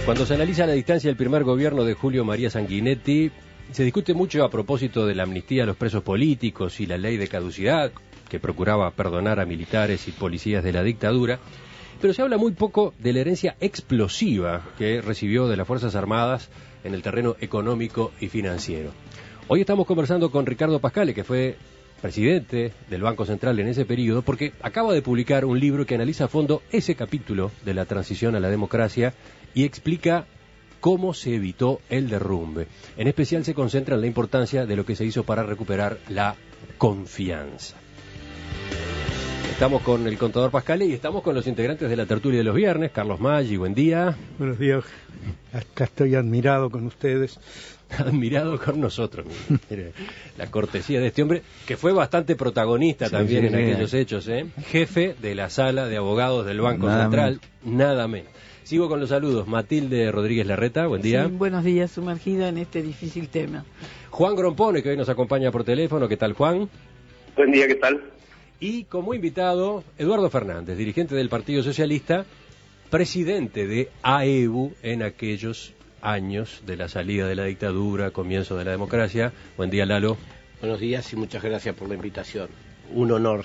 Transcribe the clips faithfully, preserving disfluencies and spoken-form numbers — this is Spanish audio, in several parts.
Cuando se analiza a la distancia el primer gobierno de Julio María Sanguinetti, se discute mucho a propósito de la amnistía a los presos políticos y la ley de caducidad, que procuraba perdonar a militares y policías de la dictadura, pero se habla muy poco de la herencia explosiva que recibió de las Fuerzas Armadas en el terreno económico y financiero. Hoy estamos conversando con Ricardo Pascale, que fue presidente del Banco Central en ese periodo, porque acaba de publicar un libro que analiza a fondo ese capítulo de la transición a la democracia y explica cómo se evitó el derrumbe. En especial se concentra en la importancia de lo que se hizo para recuperar la confianza. Estamos con el contador Pascale y estamos con los integrantes de la tertulia de los viernes. Carlos Maggi, buen día. Buenos días. Acá estoy admirado con ustedes. Admirado con nosotros. Mire, la cortesía de este hombre, que fue bastante protagonista sí, también sí, en sí, aquellos sí. hechos, ¿eh? Jefe de la sala de abogados del Banco nada Central, menos. nada menos. Sigo con los saludos. Matilde Rodríguez Larreta, buen día. Sí, buenos días, sumergida en este difícil tema. Juan Grompone, que hoy nos acompaña por teléfono. ¿Qué tal, Juan? Buen día, ¿qué tal? Y como invitado, Eduardo Fernández, dirigente del Partido Socialista, presidente de A E B U en aquellos años de la salida de la dictadura, comienzo de la democracia. Buen día, Lalo. Buenos días y muchas gracias por la invitación. Un honor.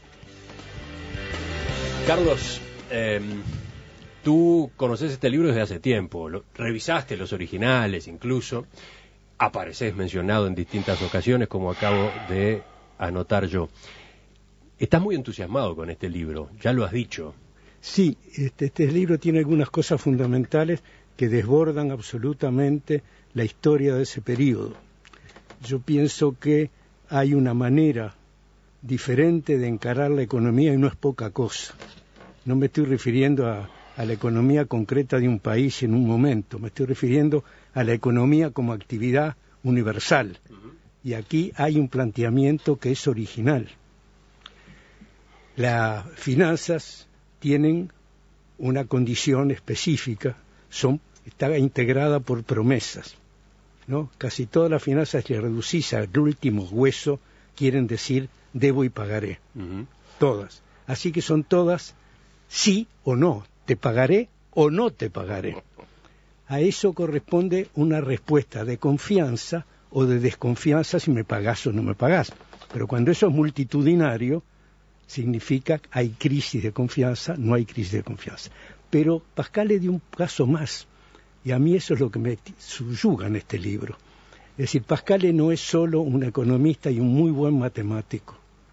Carlos, eh, tú conoces este libro desde hace tiempo, lo, revisaste los originales incluso, apareces mencionado en distintas ocasiones, como acabo de anotar yo. Estás muy entusiasmado con este libro, ya lo has dicho. Sí, este, este libro tiene algunas cosas fundamentales que desbordan absolutamente la historia de ese periodo. Yo pienso que hay una manera diferente de encarar la economía y no es poca cosa. No me estoy refiriendo a, a la economía concreta de un país en un momento, me estoy refiriendo a la economía como actividad universal. Uh-huh. Y aquí hay un planteamiento que es original. Las finanzas tienen una condición específica, son, está integrada por promesas, ¿no? Casi todas las finanzas que reducís al último hueso quieren decir debo y pagaré, uh-huh. Todas. Así que son todas sí o no, te pagaré o no te pagaré. A eso corresponde una respuesta de confianza o de desconfianza si me pagás o no me pagás. Pero cuando eso es multitudinario, significa que hay crisis de confianza, no hay crisis de confianza. Pero Pascal le dio un paso más, y a mí eso es lo que me subyuga en este libro. Es decir, Pascal no es solo un economista y un muy buen matemático,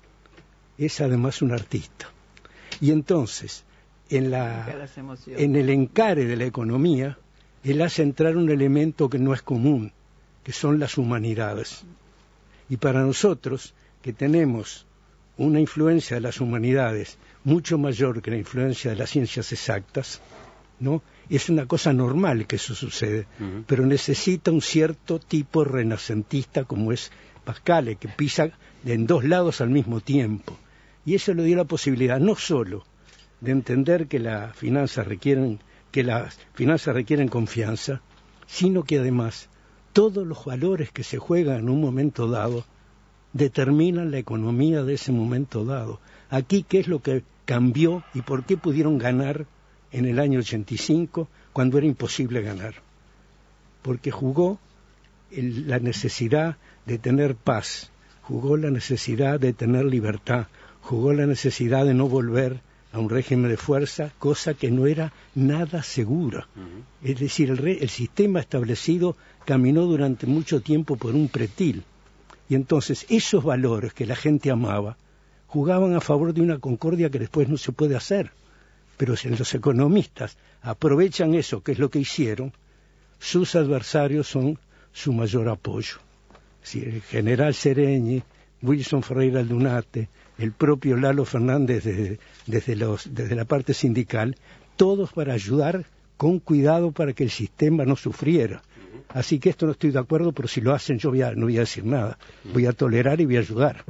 es además un artista. Y entonces, en, la, en el encare de la economía, él hace entrar un elemento que no es común, que son las humanidades. Y para nosotros, que tenemos una influencia de las humanidades mucho mayor que la influencia de las ciencias exactas, ¿no? Es una cosa normal que eso sucede, uh-huh. Pero necesita un cierto tipo renacentista como es Pascal, que pisa en dos lados al mismo tiempo. Y eso le dio la posibilidad no solo de entender que las finanzas requieren, que las finanzas requieren confianza, sino que además todos los valores que se juegan en un momento dado determinan la economía de ese momento dado. Aquí, ¿qué es lo que cambió y por qué pudieron ganar en el año ochenta y cinco cuando era imposible ganar? Porque jugó el, la necesidad de tener paz, jugó la necesidad de tener libertad, jugó la necesidad de no volver a un régimen de fuerza, cosa que no era nada segura. Uh-huh. Es decir, el, re, el sistema establecido caminó durante mucho tiempo por un pretil. Y entonces esos valores que la gente amaba jugaban a favor de una concordia que después no se puede hacer. Pero si los economistas aprovechan eso, que es lo que hicieron, sus adversarios son su mayor apoyo. Si el general Sereñi, Wilson Ferreira Aldunate, el propio Lalo Fernández desde, desde, los, desde la parte sindical, todos para ayudar con cuidado para que el sistema no sufriera. Así que esto no estoy de acuerdo, pero si lo hacen yo voy a, no voy a decir nada. Voy a tolerar y voy a ayudar.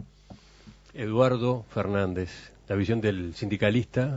Eduardo Fernández, la visión del sindicalista.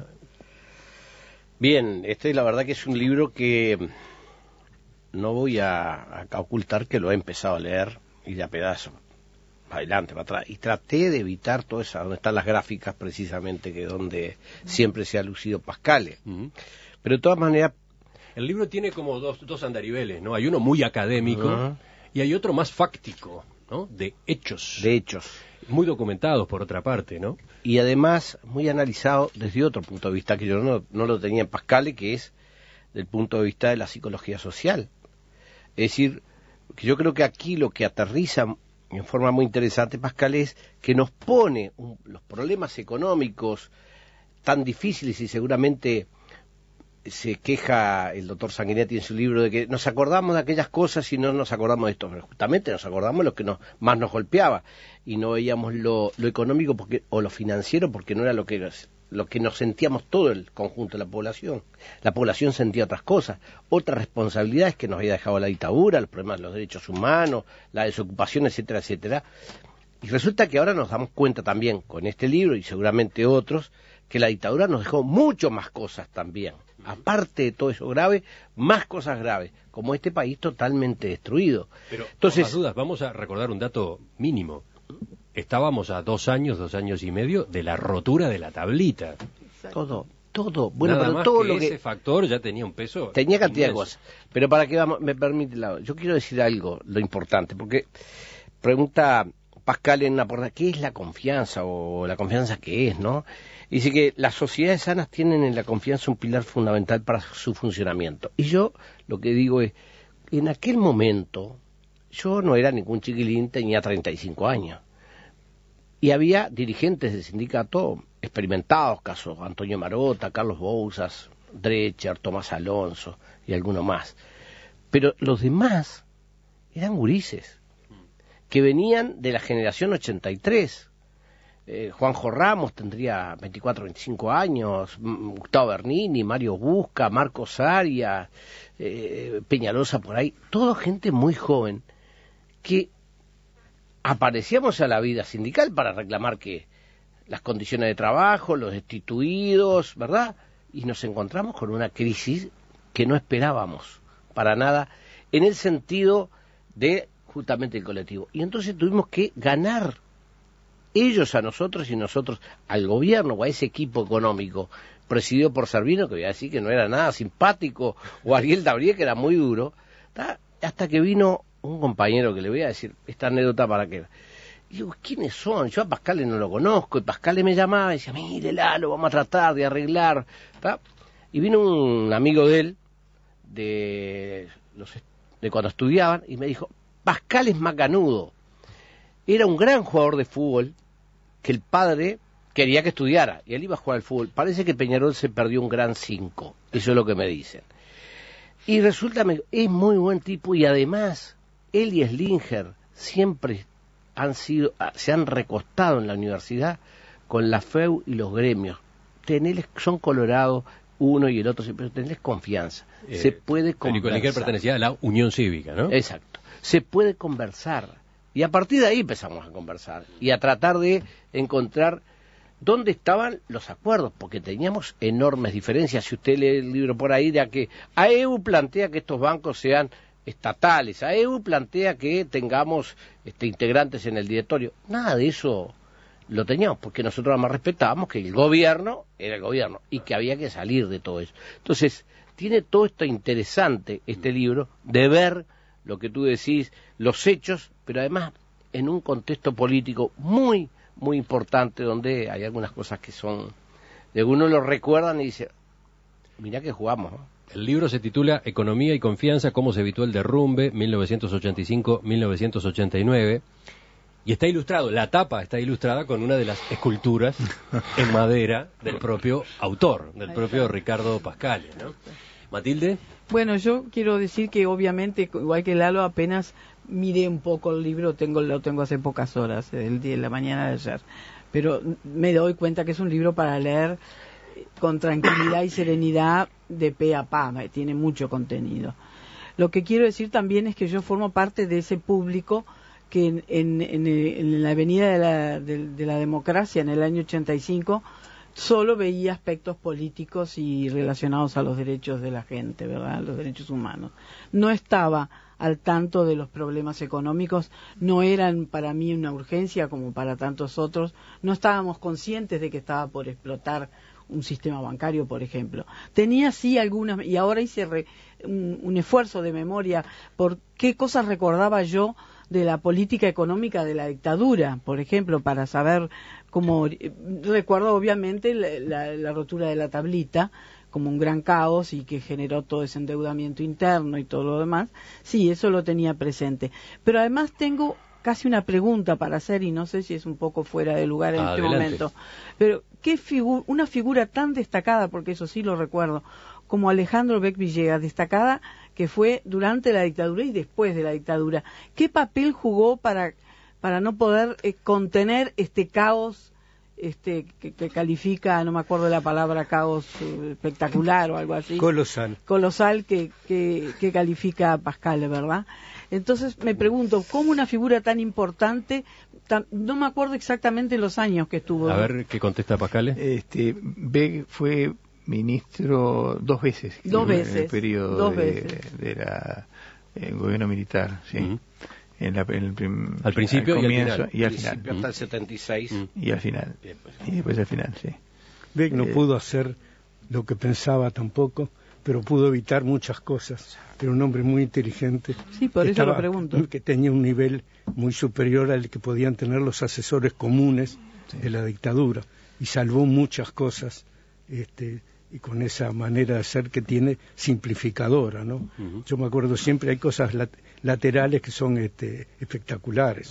Bien, este la verdad que es un libro que no voy a, a ocultar que lo he empezado a leer y de a pedazo, adelante, para atrás. Y traté de evitar todo eso, donde están las gráficas precisamente, que donde siempre se ha lucido Pascale. Uh-huh. Pero de todas maneras, El libro tiene como dos, dos andariveles, ¿no? Hay uno muy académico uh-huh. y hay otro más fáctico, ¿no? De hechos. De hechos. Muy documentados, por otra parte, ¿no? Y además muy analizado desde otro punto de vista que yo no, no lo tenía en Pascale, que es del punto de vista de la psicología social. Es decir, que yo creo que aquí lo que aterriza en forma muy interesante Pascale es que nos pone un, los problemas económicos tan difíciles, y seguramente se queja el doctor Sanguinetti en su libro de que nos acordamos de aquellas cosas y no nos acordamos de esto, pero justamente nos acordamos de lo que nos, más nos golpeaba y no veíamos lo, lo económico porque, o lo financiero porque no era lo que, lo que nos sentíamos todo el conjunto de la población. La población sentía otras cosas, otras responsabilidades que nos había dejado la dictadura, los problemas de los derechos humanos, la desocupación, etcétera, etcétera. Y resulta que ahora nos damos cuenta también con este libro y seguramente otros que la dictadura nos dejó mucho más cosas también. Aparte de todo eso grave, más cosas graves, como este país totalmente destruido. Pero, entonces, por las dudas, vamos a recordar un dato mínimo. Estábamos a dos años, dos años y medio de la rotura de la tablita. Todo, todo. Bueno, Nada pero más todo que lo que ese factor ya tenía un peso. Tenía cantidad inmenso. de cosas. Pero para que vamos, me permite, la, yo quiero decir algo, lo importante, porque pregunta Pascal en una portada, ¿qué es la confianza o la confianza qué es, no? Dice que las sociedades sanas tienen en la confianza un pilar fundamental para su funcionamiento. Y yo lo que digo es, en aquel momento, yo no era ningún chiquilín, tenía treinta y cinco años. Y había dirigentes del sindicato experimentados, casos Antonio Marota, Carlos Bouzas, Drecher, Tomás Alonso y alguno más. Pero los demás eran gurises, que venían de la generación ochenta y tres. Eh, Juanjo Ramos tendría veinticuatro, veinticinco años, Gustavo Bernini, Mario Busca, Marcos Arias, eh, Peñalosa por ahí, toda gente muy joven que aparecíamos a la vida sindical para reclamar que las condiciones de trabajo, los destituidos, ¿verdad? Y nos encontramos con una crisis que no esperábamos para nada en el sentido de justamente el colectivo. Y entonces tuvimos que ganar ellos a nosotros y nosotros al gobierno o a ese equipo económico presidido por Servino, que voy a decir que no era nada simpático, o Ariel Dabrié, que era muy duro, ¿tá? Hasta que vino un compañero que le voy a decir esta anécdota para que... Y digo, ¿quiénes son? Yo a Pascale no lo conozco, y Pascale me llamaba y decía, mire Lalo, vamos a tratar de arreglar, ¿tá? Y vino un amigo de él, de, los, de cuando estudiaban, y me dijo, Pascal es macanudo, era un gran jugador de fútbol, que el padre quería que estudiara, y él iba a jugar al fútbol. Parece que Peñarol se perdió un gran cinco, eso es lo que me dicen. Y resulta, es muy buen tipo, y además, él y Slinger siempre han sido, se han recostado en la universidad con la F E U y los gremios. Tenerles, son colorados, uno y el otro, pero tenerles confianza. Eh, se puede conversar. Slinger pertenecía a la Unión Cívica, ¿no? Exacto. Se puede conversar. Y a partir de ahí empezamos a conversar y a tratar de encontrar dónde estaban los acuerdos, porque teníamos enormes diferencias. Si usted lee el libro por ahí, de que A E U plantea que estos bancos sean estatales, A E U plantea que tengamos este, integrantes en el directorio. Nada de eso lo teníamos, porque nosotros además respetábamos que el gobierno era el gobierno y que había que salir de todo eso. Entonces, tiene todo esto interesante, este libro, de ver lo que tú decís, los hechos, pero además en un contexto político muy, muy importante, donde hay algunas cosas que son, de uno lo recuerdan y dice, mirá que jugamos, ¿no? El libro se titula Economía y Confianza, cómo se evitó el derrumbe, mil novecientos ochenta y cinco a mil novecientos ochenta y nueve, y está ilustrado, la tapa está ilustrada con una de las esculturas en madera del propio autor, del propio Ricardo Pascale, ¿no? Matilde. Bueno, yo quiero decir que obviamente, igual que Lalo, apenas miré un poco el libro, tengo lo tengo hace pocas horas, el día de la mañana de ayer, pero me doy cuenta que es un libro para leer con tranquilidad y serenidad de pe a pa, tiene mucho contenido. Lo que quiero decir también es que yo formo parte de ese público que en, en, en, en la avenida de la, de, de la democracia en el año ochenta y cinco solo veía aspectos políticos y relacionados a los derechos de la gente, ¿verdad? Los derechos humanos. No estaba al tanto de los problemas económicos, no eran para mí una urgencia como para tantos otros, no estábamos conscientes de que estaba por explotar un sistema bancario, por ejemplo. Tenía sí algunas, y ahora hice re, un, un esfuerzo de memoria por qué cosas recordaba yo de la política económica de la dictadura, por ejemplo, para saber cómo... Recuerdo obviamente la, la, la rotura de la tablita como un gran caos y que generó todo ese endeudamiento interno y todo lo demás. Sí, eso lo tenía presente. Pero además tengo casi una pregunta para hacer, y no sé si es un poco fuera de lugar en Adelante. este momento. Pero, ¿qué figu una figura tan destacada, porque eso sí lo recuerdo, como Alejandro Beck Villegas, destacada que fue durante la dictadura y después de la dictadura, ¿qué papel jugó para, para no poder eh, contener este caos este que, que califica, no me acuerdo de la palabra, caos eh, espectacular o algo así? Colosal. Colosal que, que, que califica a Pascal, ¿verdad? Entonces me pregunto, ¿cómo una figura tan importante, tan, no me acuerdo exactamente los años que estuvo? A ver, ¿qué contesta Pascal? Este, Beck fue ministro dos veces. Dos veces. En el periodo dos de, veces. de la el gobierno militar, sí. Uh-huh. En la, en el prim, al principio al comienzo, y al final. Y al final. Hasta el setenta y seis. Uh-huh. Y al final. Bien, pues. Y después al final, sí. Beck no Eh, pudo hacer lo que pensaba tampoco, pero pudo evitar muchas cosas. Era un hombre muy inteligente. Sí, por eso estaba, lo pregunto. Que tenía un nivel muy superior al que podían tener los asesores comunes sí. de la dictadura. Y salvó muchas cosas, este, y con esa manera de ser que tiene simplificadora, ¿no? Uh-huh. Yo me acuerdo siempre, hay cosas lat laterales que son este, espectaculares.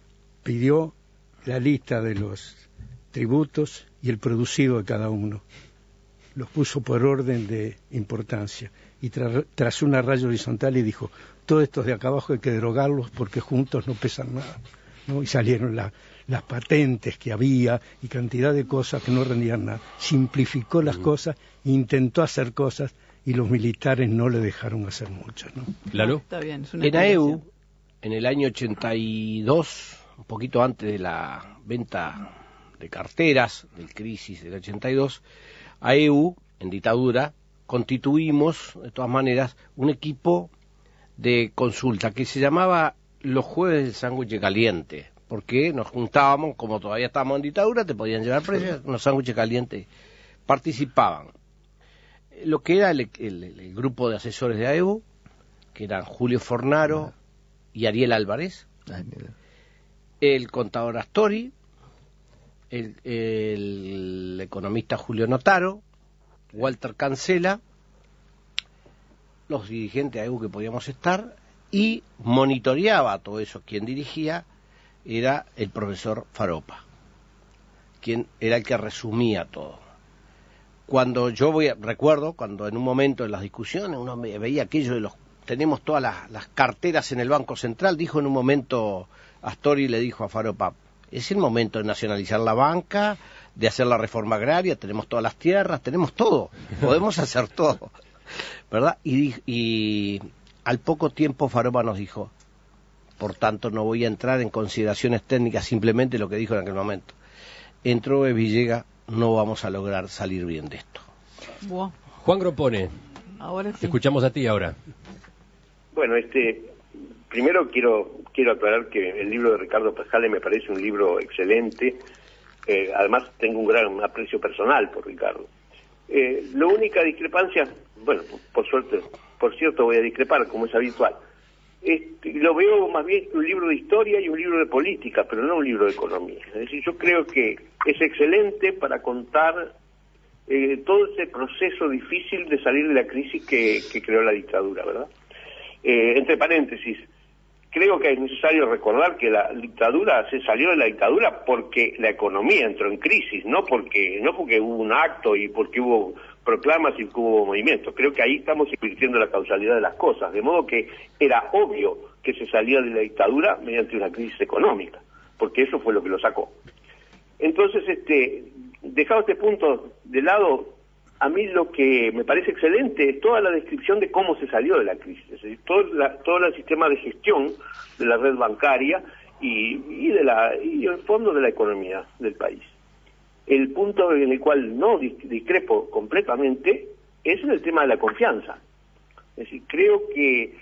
Pidió la lista de los tributos y el producido de cada uno. Los puso por orden de importancia y tra trazó una raya horizontal y dijo, todos estos de acá abajo hay que derogarlos porque juntos no pesan nada, ¿no? Y salieron la, las patentes que había y cantidad de cosas que no rendían nada. Simplificó las uh-huh. cosas, intentó hacer cosas y los militares no le dejaron hacer muchas, ¿no? ¿Lalo? Está bien, es una en A E U, en el año ochenta y dos, un poquito antes de la venta de carteras, del crisis del ochenta y dos, A E U, en dictadura, constituimos, de todas maneras, un equipo de consulta que se llamaba los jueves del sándwich caliente, porque nos juntábamos, como todavía estábamos en dictadura, te podían llevar presos, unos sándwiches calientes. Participaban lo que era el, el, el grupo de asesores de A E U, que eran Julio Fornaro y Ariel Álvarez, el contador Astori, el, el economista Julio Notaro, Walter Cancela, los dirigentes de A E U que podíamos estar, y monitoreaba todo eso. Quien dirigía era el profesor Faropa, quien era el que resumía todo. Cuando yo voy a, recuerdo, cuando en un momento en las discusiones uno me veía aquello de los, tenemos todas las, las carteras en el Banco Central, dijo en un momento Astori, le dijo a Faropa, es el momento de nacionalizar la banca, de hacer la reforma agraria, tenemos todas las tierras, tenemos todo, podemos hacer todo, ¿verdad? Y, y al poco tiempo Faropa nos dijo, por tanto no voy a entrar en consideraciones técnicas, simplemente lo que dijo en aquel momento. Entró Villegas, no vamos a lograr salir bien de esto. Wow. Juan Gropone, ahora sí. Te escuchamos a ti ahora. Bueno, este, primero quiero quiero aclarar que el libro de Ricardo Pascale me parece un libro excelente. Eh, además tengo un gran aprecio personal por Ricardo. Eh, la única discrepancia, bueno, por, por suerte, por cierto voy a discrepar como es habitual. Este, lo veo más bien un libro de historia y un libro de política, pero no un libro de economía. Es decir, yo creo que es excelente para contar eh, todo ese proceso difícil de salir de la crisis que, que creó la dictadura, ¿verdad? Eh, entre paréntesis, creo que es necesario recordar que la dictadura se salió de la dictadura porque la economía entró en crisis, no porque no porque hubo un acto y porque hubo proclamas y que hubo movimientos. Creo que ahí estamos invirtiendo la causalidad de las cosas, de modo que era obvio que se salía de la dictadura mediante una crisis económica, porque eso fue lo que lo sacó. Entonces, este, dejado este punto de lado, a mí lo que me parece excelente es toda la descripción de cómo se salió de la crisis, es decir, todo, la, todo el sistema de gestión de la red bancaria y, y de la y el fondo de la economía del país. El punto en el cual no discrepo completamente es en el tema de la confianza. Es decir, creo que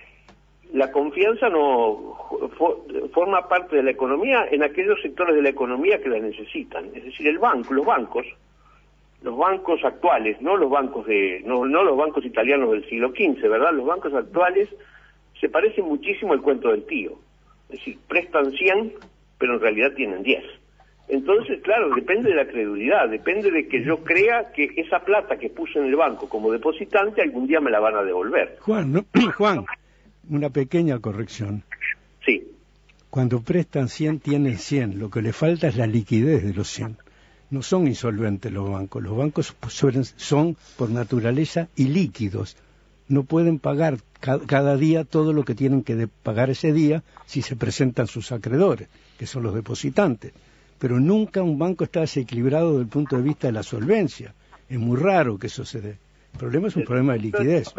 la confianza no for, forma parte de la economía en aquellos sectores de la economía que la necesitan. Es decir, el banco, los bancos los bancos actuales, no los bancos de, no, no los bancos italianos del siglo quince, ¿verdad? Los bancos actuales se parecen muchísimo al cuento del tío. Es decir, prestan cien, pero en realidad tienen diez. Entonces, claro, depende de la credulidad, depende de que yo crea que esa plata que puse en el banco como depositante algún día me la van a devolver. Juan, ¿no? Juan, una pequeña corrección. Sí. Cuando prestan cien, tienen cien. Lo que le falta es la liquidez de los cien. No son insolventes los bancos. Los bancos suelen, son, por naturaleza, ilíquidos. No pueden pagar ca cada día todo lo que tienen que pagar ese día si se presentan sus acreedores, que son los depositantes. Pero nunca un banco está desequilibrado desde el punto de vista de la solvencia. Es muy raro que eso se dé. El problema es un problema de liquidez.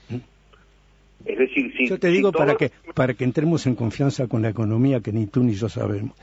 Es decir, si, yo te digo si para todo... que para que entremos en confianza con la economía que ni tú ni yo sabemos.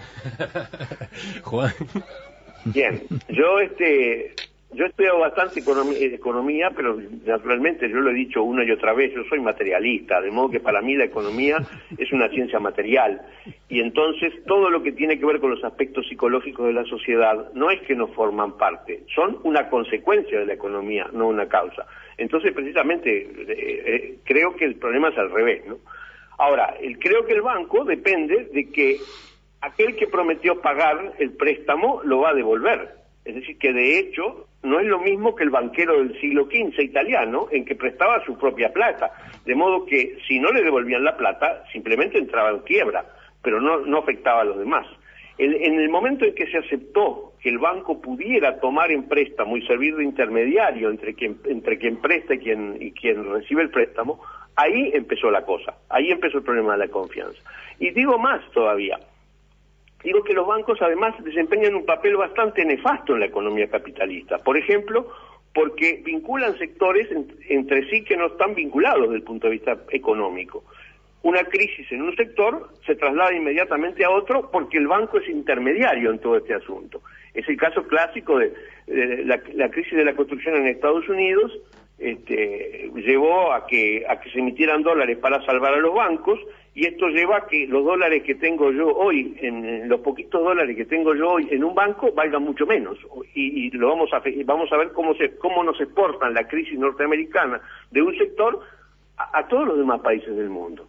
Juan. Bien, yo este yo estudio bastante economía, economía, pero naturalmente yo lo he dicho una y otra vez, yo soy materialista, de modo que para mí la economía es una ciencia material, y entonces todo lo que tiene que ver con los aspectos psicológicos de la sociedad no es que no forman parte, son una consecuencia de la economía, no una causa. Entonces precisamente eh, eh, creo que el problema es al revés, ¿no? Ahora, el, creo que el banco depende de que aquel que prometió pagar el préstamo lo va a devolver. Es decir, que de hecho no es lo mismo que el banquero del siglo quince italiano, en que prestaba su propia plata. De modo que si no le devolvían la plata, simplemente entraba en quiebra, pero no, no afectaba a los demás. El, en el momento en que se aceptó que el banco pudiera tomar en préstamo y servir de intermediario entre quien, entre quien presta y quien, y quien recibe el préstamo, ahí empezó la cosa, ahí empezó el problema de la confianza. Y digo más todavía. Digo que los bancos además desempeñan un papel bastante nefasto en la economía capitalista. Por ejemplo, porque vinculan sectores en, entre sí que no están vinculados desde el punto de vista económico. Una crisis en un sector se traslada inmediatamente a otro porque el banco es intermediario en todo este asunto. Es el caso clásico de, de la, la crisis de la construcción en Estados Unidos. Este, llevó a que a que se emitieran dólares para salvar a los bancos, y esto lleva a que los dólares que tengo yo hoy, en, en los poquitos dólares que tengo yo hoy en un banco, valgan mucho menos, y, y lo vamos a vamos a ver cómo se cómo nos exportan la crisis norteamericana de un sector a, a todos los demás países del mundo.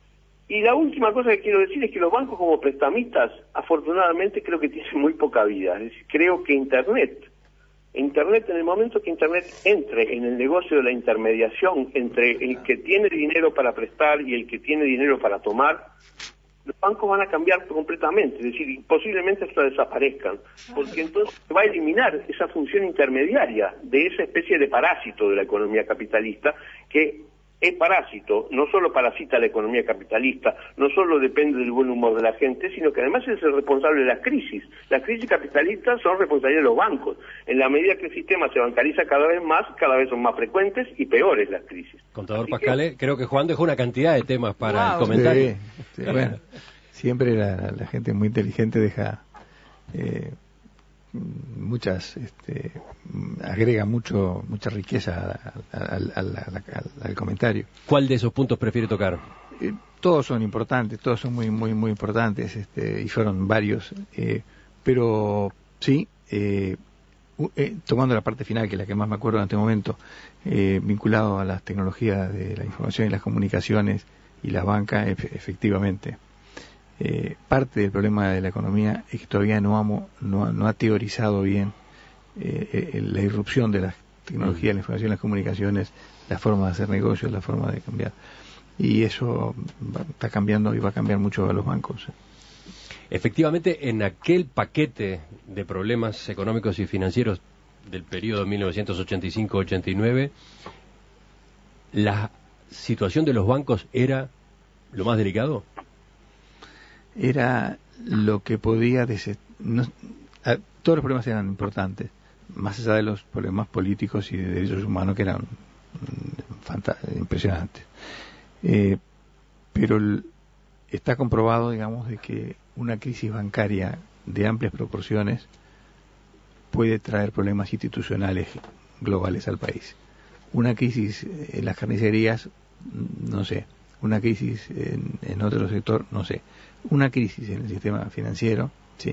Y la última cosa que quiero decir es que los bancos como prestamistas, afortunadamente, creo que tienen muy poca vida. Es decir, creo que Internet Internet, en el momento que Internet entre en el negocio de la intermediación entre el que tiene dinero para prestar y el que tiene dinero para tomar, los bancos van a cambiar completamente, es decir, posiblemente hasta desaparezcan, porque entonces se va a eliminar esa función intermediaria de esa especie de parásito de la economía capitalista que es parásito, no solo parasita la economía capitalista, no solo depende del buen humor de la gente, sino que además es el responsable de las crisis. Las crisis capitalistas son responsabilidad de los bancos. En la medida que el sistema se bancariza cada vez más, cada vez son más frecuentes y peores las crisis. Contador Así Pascale, que... creo que Juan dejó una cantidad de temas para Wow. el comentario. Sí, sí, bueno, siempre la, la gente muy inteligente deja eh, muchas, este, agrega mucho mucha riqueza al, al, al, al comentario. ¿Cuál de esos puntos prefiere tocar? Eh, todos son importantes, todos son muy muy muy importantes, este, y fueron varios, eh, pero sí, eh, eh, tomando la parte final, que es la que más me acuerdo en este momento, eh, vinculado a las tecnologías de la información y las comunicaciones y la banca, ef- efectivamente. Eh, parte del problema de la economía es que todavía no, amo, no, no ha teorizado bien eh, eh, la irrupción de las tecnologías, mm. la información y las comunicaciones, la forma de hacer negocios, la forma de cambiar. Y eso va, está cambiando y va a cambiar mucho a los bancos. Efectivamente, en aquel paquete de problemas económicos y financieros del periodo mil novecientos ochenta y cinco ochenta y nueve, la situación de los bancos era lo más delicado. Era lo que podía des- no, a, todos los problemas eran importantes, más allá de los problemas políticos y de derechos humanos, que eran mm, fanta- impresionantes, eh, pero el, está comprobado, digamos, de que una crisis bancaria de amplias proporciones puede traer problemas institucionales globales al país. Una crisis en las carnicerías, no sé, una crisis en, en otro sector, no sé. Una crisis en el sistema financiero, sí.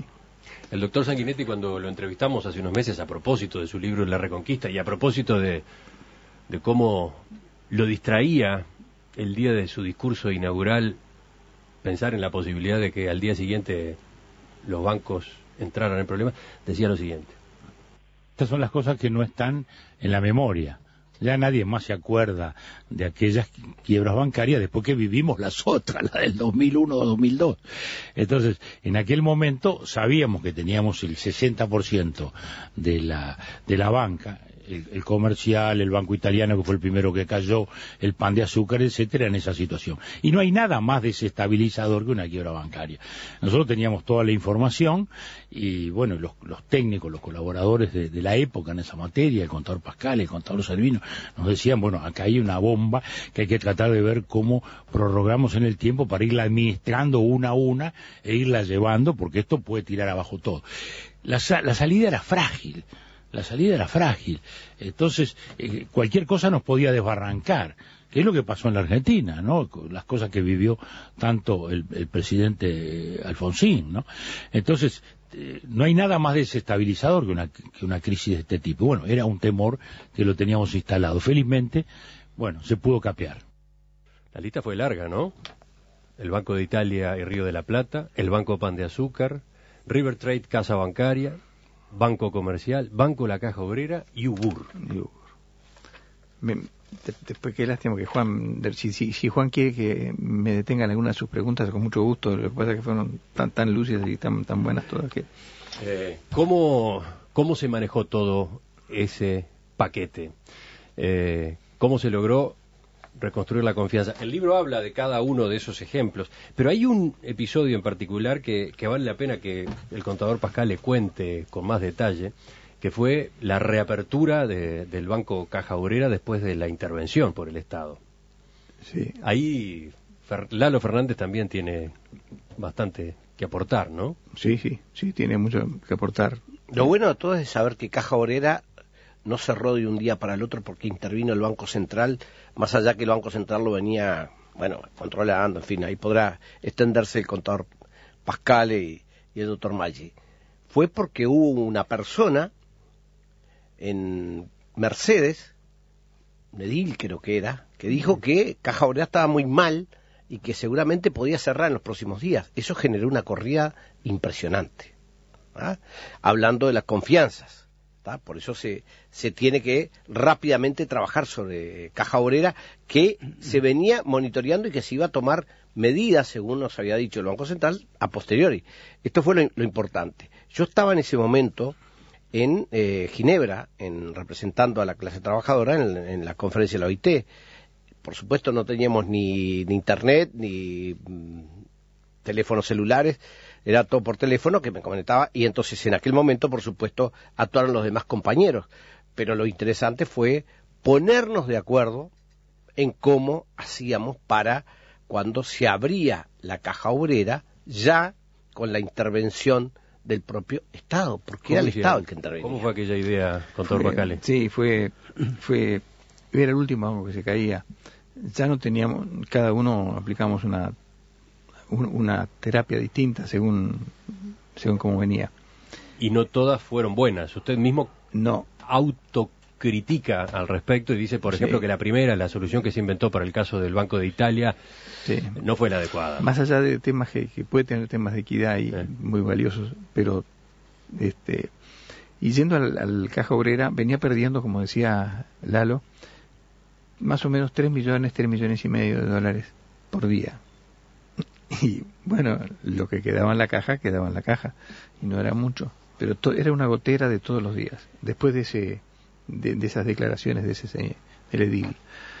El doctor Sanguinetti, cuando lo entrevistamos hace unos meses a propósito de su libro La Reconquista y a propósito de, de cómo lo distraía el día de su discurso inaugural pensar en la posibilidad de que al día siguiente los bancos entraran en problemas, decía lo siguiente. Estas son las cosas que no están en la memoria. Ya nadie más se acuerda de aquellas quiebras bancarias después que vivimos las otras, la del dos mil uno o dos mil dos. Entonces, en aquel momento sabíamos que teníamos el sesenta por ciento de la, de la banca, el, el comercial, el Banco Italiano, que fue el primero que cayó, el Pan de Azúcar, etcétera, en esa situación. Y no hay nada más desestabilizador que una quiebra bancaria. Nosotros teníamos toda la información y, bueno, los, los técnicos, los colaboradores de, de la época en esa materia, el contador Pascal, el contador Salvino, nos decían, bueno, acá hay una bomba que hay que tratar de ver cómo prorrogamos en el tiempo para irla administrando una a una e irla llevando, porque esto puede tirar abajo todo. La, la salida era frágil. La salida era frágil, entonces eh, cualquier cosa nos podía desbarrancar, que es lo que pasó en la Argentina, ¿no? Las cosas que vivió tanto el, el presidente Alfonsín, ¿no? Entonces, eh, no hay nada más desestabilizador que una, que una crisis de este tipo. Bueno, era un temor que lo teníamos instalado. Felizmente, bueno, se pudo capear. La lista fue larga, ¿no? El Banco de Italia y Río de la Plata, el Banco Pan de Azúcar, River Trade Casa Bancaria, Banco Comercial, Banco La Caja Obrera y Ubur. Me, después, qué lástima que Juan, si, si, si Juan quiere que me detengan algunas de sus preguntas, con mucho gusto. Lo que pasa es que fueron tan tan lúcidas y tan tan buenas todas que... Eh, ¿cómo, ¿Cómo se manejó todo ese paquete? Eh, ¿Cómo se logró reconstruir la confianza? El libro habla de cada uno de esos ejemplos, pero hay un episodio en particular que, que vale la pena que el contador Pascal le cuente con más detalle, que fue la reapertura de, del Banco Caja Obrera después de la intervención por el Estado. Sí. Ahí Fer, Lalo Fernández también tiene bastante que aportar, ¿no? Sí, sí, sí, tiene mucho que aportar. Lo bueno de todo es saber que Caja Obrera no cerró de un día para el otro porque intervino el Banco Central, más allá que el Banco Central lo venía, bueno, controlando, en fin, ahí podrá extenderse el contador Pascal y, y el doctor Maggi. Fue porque hubo una persona en Mercedes, Medil creo que era, que dijo que Caja Obrera estaba muy mal y que seguramente podía cerrar en los próximos días. Eso generó una corrida impresionante, ¿ah? Hablando de las confianzas. Por eso se, se tiene que rápidamente trabajar sobre Caja Obrera, que se venía monitoreando y que se iba a tomar medidas, según nos había dicho el Banco Central, a posteriori. Esto fue lo, lo importante. Yo estaba en ese momento en eh, Ginebra, en, representando a la clase trabajadora en, en la conferencia de la O I T. Por supuesto no teníamos ni, ni internet, ni mm, teléfonos celulares, era todo por teléfono que me conectaba, y entonces en aquel momento, por supuesto, actuaron los demás compañeros. Pero lo interesante fue ponernos de acuerdo en cómo hacíamos para cuando se abría la Caja Obrera, ya con la intervención del propio Estado, porque era el hicieron? Estado el que intervenía. ¿Cómo fue aquella idea, contador Bacale? Sí, fue, fue, era el último banco que se caía. Ya no teníamos, cada uno aplicamos una una terapia distinta según según cómo venía. Y no todas fueron buenas. Usted mismo no autocritica al respecto y dice, por ejemplo, sí, que la primera, la solución que se inventó para el caso del Banco de Italia, sí, no fue la adecuada. Más allá de temas que, que puede tener temas de equidad y sí, muy valiosos, pero este y yendo al, al Caja Obrera, venía perdiendo, como decía Lalo, más o menos tres millones, tres millones y medio de dólares por día. Y bueno, lo que quedaba en la caja, quedaba en la caja, y no era mucho, pero to- era una gotera de todos los días, después de ese de, de esas declaraciones de ese del edil.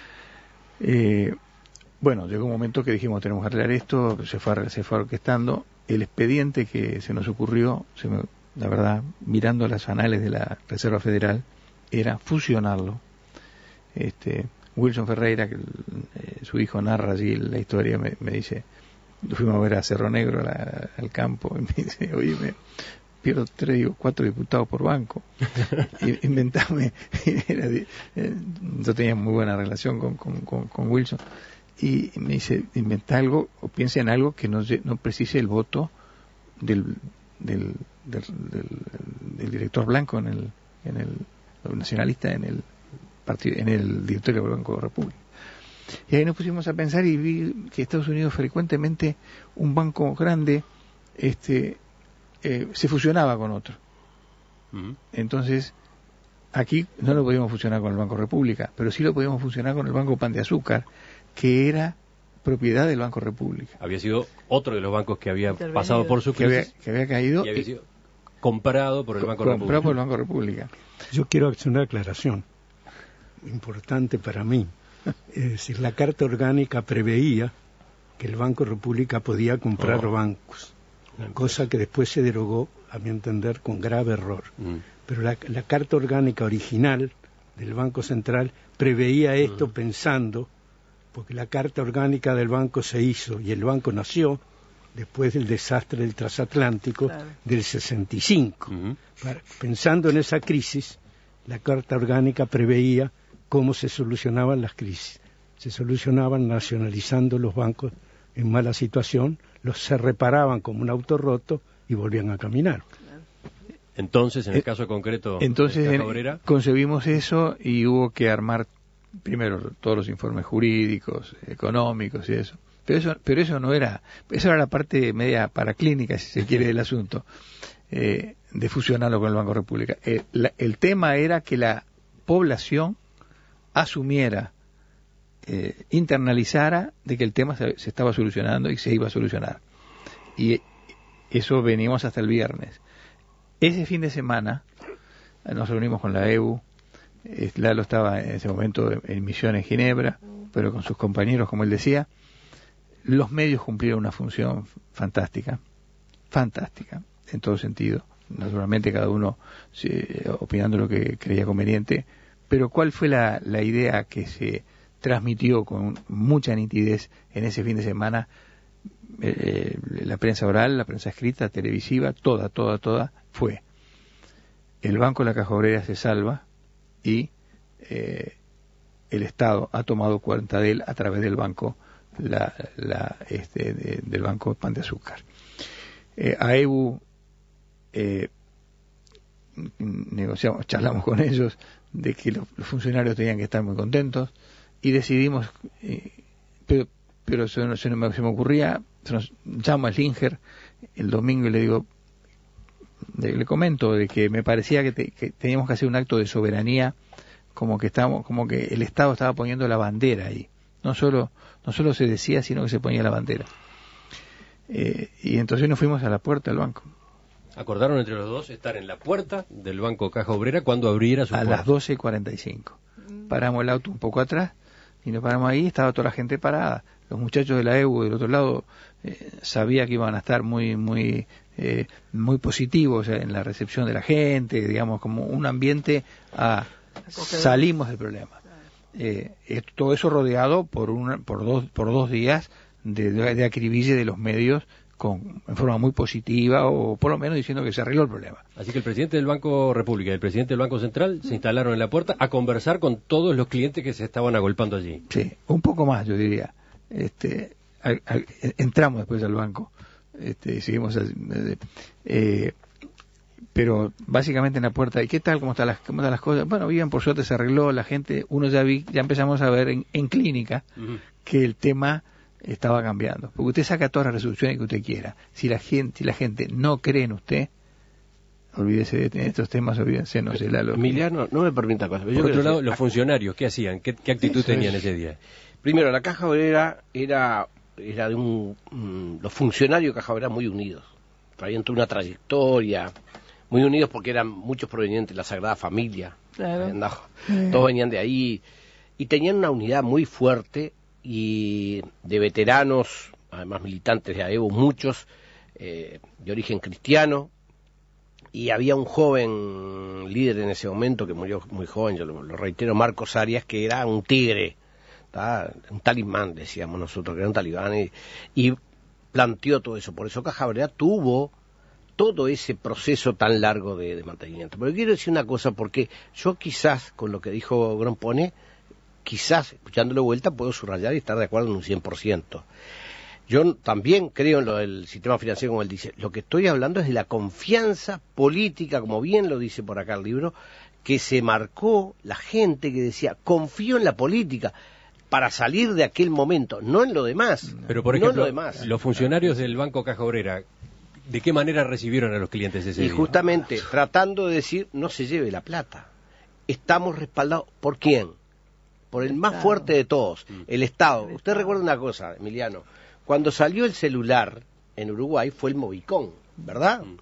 Eh, bueno, llegó un momento que dijimos, tenemos que arreglar esto, se fue, se fue orquestando, el expediente que se nos ocurrió, se me, la verdad, mirando las anales de la Reserva Federal, era fusionarlo. Este, Wilson Ferreira, que eh, su hijo narra allí la historia, me, me dice, fuimos a ver a Cerro Negro, la, al campo, y me dice, oye, me pierdo tres o cuatro diputados por banco. Y, inventame, era, eh, yo tenía muy buena relación con, con, con, con Wilson, y me dice, inventa algo, o piensa en algo que no, no precise el voto del, del, del, del, del director Blanco en el, en el nacionalista en el partido, en el directorio del Banco de la República. Y ahí nos pusimos a pensar y vi que Estados Unidos frecuentemente un banco grande este eh, se fusionaba con otro. Uh-huh. Entonces aquí no lo podíamos fusionar con el Banco República, pero sí lo podíamos fusionar con el Banco Pan de Azúcar, que era propiedad del Banco República. Había sido otro de los bancos que había pasado por su crisis. Que había, que había caído. Y había sido comprado por el Banco República. Comprado por el Banco República. Yo quiero hacer una aclaración importante para mí. Es decir, la Carta Orgánica preveía que el Banco República podía comprar oh. bancos, cosa que después se derogó, a mi entender, con grave error. Mm. Pero la, la Carta Orgánica original del Banco Central preveía esto mm. pensando, porque la Carta Orgánica del Banco se hizo y el Banco nació después del desastre del transatlántico claro. del sesenta y cinco. Mm-hmm. Para, pensando en esa crisis, la Carta Orgánica preveía cómo se solucionaban las crisis. Se solucionaban nacionalizando los bancos en mala situación, los se reparaban como un auto roto y volvían a caminar. Entonces, en el caso concreto Entonces, de Caja Obrera, concebimos eso y hubo que armar primero todos los informes jurídicos, económicos y eso. Pero eso, pero eso no era, eso era la parte media paraclínica, si se quiere, del asunto, eh, de fusionarlo con el Banco República. Eh, la, el tema era que la población asumiera, eh, internalizara de que el tema se, se estaba solucionando y se iba a solucionar. Y eso venimos hasta el viernes. Ese fin de semana nos reunimos con la E U. Lalo estaba en ese momento en misión en Ginebra, pero con sus compañeros, como él decía. Los medios cumplieron una función fantástica, fantástica, en todo sentido. Naturalmente cada uno sí, opinando lo que creía conveniente, pero ¿cuál fue la, la idea que se transmitió con mucha nitidez en ese fin de semana? Eh, la prensa oral, la prensa escrita, televisiva, toda, toda, toda, fue: el Banco de la Caja Obrera se salva y eh, el Estado ha tomado cuenta de él a través del banco, la, la, este, de, del Banco Pan de Azúcar. Eh, a E U eh, negociamos, charlamos con ellos de que los, los funcionarios tenían que estar muy contentos y decidimos, eh, pero, pero se, se, me, se me ocurría, se nos llama Slinger el domingo y le digo, le, le comento de que me parecía que, te, que teníamos que hacer un acto de soberanía, como que estábamos, como que el Estado estaba poniendo la bandera ahí, no solo, no solo se decía, sino que se ponía la bandera. Eh, y entonces nos fuimos a la puerta del banco. Acordaron entre los dos estar en la puerta del Banco Caja Obrera cuando abriera su a puerta. las doce y cuarenta y cinco. Paramos el auto un poco atrás y nos paramos ahí, estaba toda la gente parada. Los muchachos de la E U del otro lado eh, sabía que iban a estar muy muy eh, muy positivos en la recepción de la gente, digamos, como un ambiente a salimos del problema. Eh, todo eso rodeado por una, por dos por dos días de, de, de acribille de los medios con, en forma muy positiva, o por lo menos diciendo que se arregló el problema. Así que el presidente del Banco República y el presidente del Banco Central se instalaron en la puerta a conversar con todos los clientes que se estaban agolpando allí. Sí, un poco más, yo diría. Este, a, a, entramos después al banco, este, y seguimos, eh, eh, pero básicamente en la puerta. ¿Y qué tal? ¿Cómo están las, cómo están las cosas? Bueno, bien, por suerte se arregló. La gente, uno ya vi, ya empezamos a ver en, en clínica uh-huh. que el tema estaba cambiando, porque usted saca todas las resoluciones que usted quiera. Si la gente, si la gente no cree en usted, olvídese de estos temas, olvídense, no sé, la Emiliano, no me permita cosas. Por otro lado, los funcionarios, ¿qué hacían? ¿Qué, qué actitud Eso tenían es. ese día? Primero, la Caja Obrera era, era de un... Mm, los funcionarios de Caja Obrera muy unidos. Traían toda una trayectoria, muy unidos porque eran muchos provenientes de la Sagrada Familia. Claro. Mm. Todos venían de ahí. Y tenían una unidad muy fuerte y de veteranos, además militantes de A E U, muchos, eh, de origen cristiano. Y había un joven líder en ese momento que murió muy joven, yo lo, lo reitero, Marcos Arias, que era un tigre, ¿tá? Un talismán, decíamos nosotros, que era un talibán, y, y planteó todo eso. Por eso Caja Obrera tuvo todo ese proceso tan largo de, de mantenimiento. Pero quiero decir una cosa, porque yo quizás, con lo que dijo Grompone, quizás, escuchándolo de vuelta, puedo subrayar y estar de acuerdo en un cien por ciento. Yo también creo en lo del sistema financiero, como él dice. Lo que estoy hablando es de la confianza política, como bien lo dice por acá el libro, que se marcó la gente que decía, confío en la política para salir de aquel momento, no en lo demás. Pero, por ejemplo, no en lo demás. Los funcionarios del Banco Caja Obrera, ¿de qué manera recibieron a los clientes ese día? Y justamente, tratando de decir, no se lleve la plata. Estamos respaldados, ¿por quién? Por el, el más Estado. fuerte de todos, el Estado. El Usted Estado. recuerda una cosa, Emiliano, cuando salió el celular en Uruguay fue el Movicón, ¿verdad? Mm.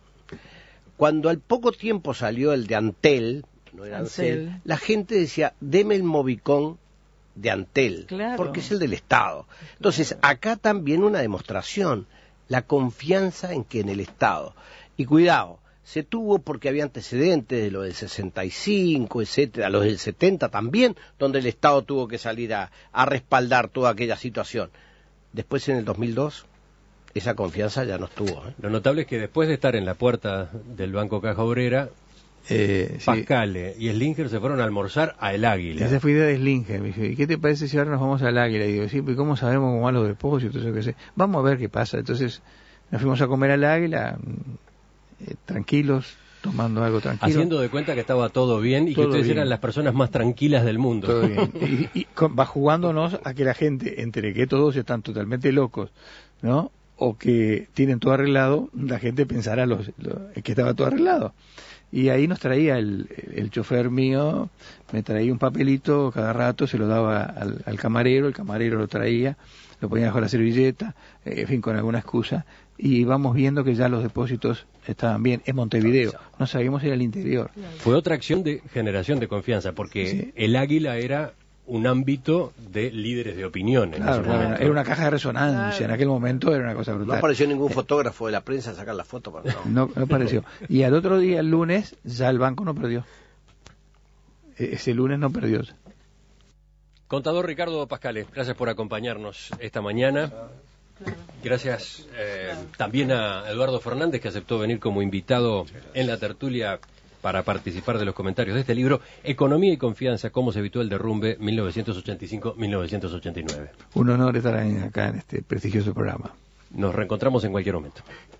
Cuando al poco tiempo salió el de Antel, no era Ancel, Ancel la gente decía, deme el Movicón de Antel, claro. porque es el del Estado. Entonces, acá también una demostración, la confianza en que en el Estado. Y cuidado, se tuvo porque había antecedentes de lo del sesenta y cinco, etcétera, los del setenta también, donde el Estado tuvo que salir a, a respaldar toda aquella situación. Después, en el dos mil dos, esa confianza ya no estuvo. ¿eh? Lo notable es que después de estar en la puerta del Banco Caja Obrera, eh, Pascale sí. y Slinger se fueron a almorzar a El Águila. Esa fue idea de Slinger. Me dije, ¿y qué te parece si ahora nos vamos al Águila? Y digo, sí, pues ¿cómo sabemos cómo van los depósitos? Yo qué sé. Vamos a ver qué pasa. Entonces nos fuimos a comer al Águila, eh, tranquilos, tomando algo tranquilo. Haciendo de cuenta que estaba todo bien y todo que ustedes bien. eran las personas más tranquilas del mundo. Todo bien. Y, y con, va jugándonos a que la gente, entre que todos están totalmente locos, ¿no? O que tienen todo arreglado, la gente pensará los, los, que estaba todo arreglado. Y ahí nos traía el, el chofer mío, me traía un papelito cada rato, se lo daba al, al camarero, el camarero lo traía, lo ponía bajo la servilleta, eh, en fin, con alguna excusa, y íbamos viendo que ya los depósitos estaban bien. En Montevideo, no sabíamos ir al interior. Fue otra acción de generación de confianza, porque sí. el Águila era un ámbito de líderes de opinión. En claro, claro, era una caja de resonancia, claro. En aquel momento era una cosa brutal. No apareció ningún fotógrafo de la prensa a sacar la foto. Para no. no, no apareció. Y al otro día, el lunes, ya el banco no perdió. Ese lunes no perdió. Contador Ricardo Pascale, gracias por acompañarnos esta mañana. Gracias eh, también a Eduardo Fernández, que aceptó venir como invitado en la tertulia para participar de los comentarios de este libro, Economía y Confianza, cómo se evitó el derrumbe mil novecientos ochenta y cinco a mil novecientos ochenta y nueve. Un honor estar acá en este prestigioso programa. Nos reencontramos en cualquier momento.